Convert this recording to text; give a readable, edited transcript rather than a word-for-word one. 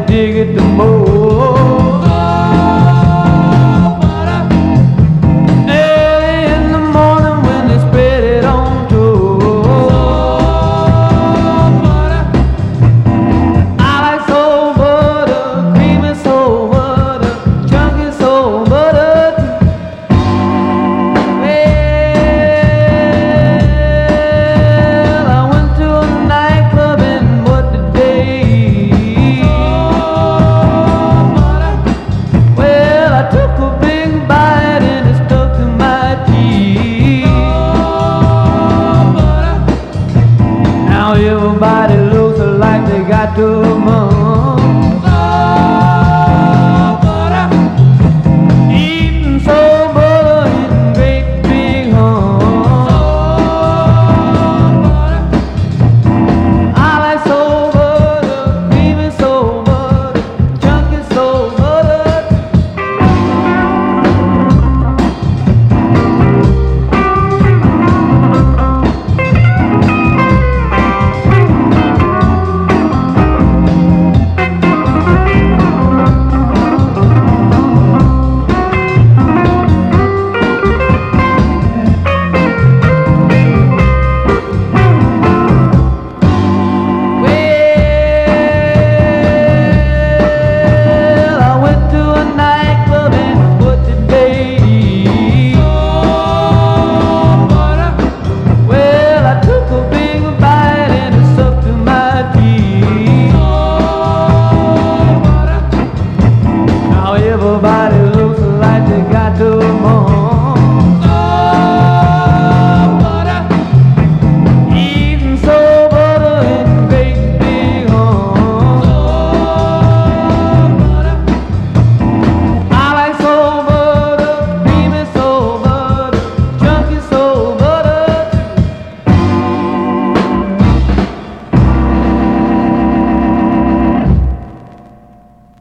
dig it the most. Early in the morning when they spread it on toast. I like soul butter, creamy soul butter, chunky soul butter too. Well, I went to a nightclub and what the day. Well, I took a big bite and it stuck to my teeth. Now everybody looks like they got too much.